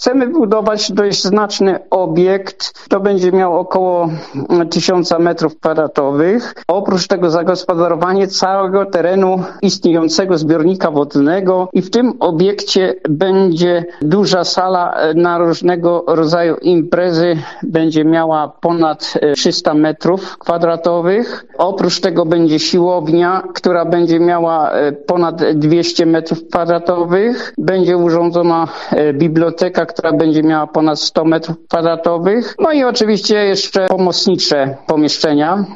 Chcemy budować dość znaczny obiekt. To będzie miał około 1000 metrów kwadratowych. Oprócz tego zagospodarowanie całego terenu istniejącego zbiornika wodnego i w tym obiekcie będzie duża sala na różnego rodzaju imprezy. Będzie miała ponad 300 metrów kwadratowych. Oprócz tego będzie siłownia, która będzie miała ponad 200 metrów kwadratowych. Będzie urządzona biblioteka, która będzie miała ponad 100 metrów kwadratowych. No i oczywiście jeszcze pomocnicze pomieszczenia.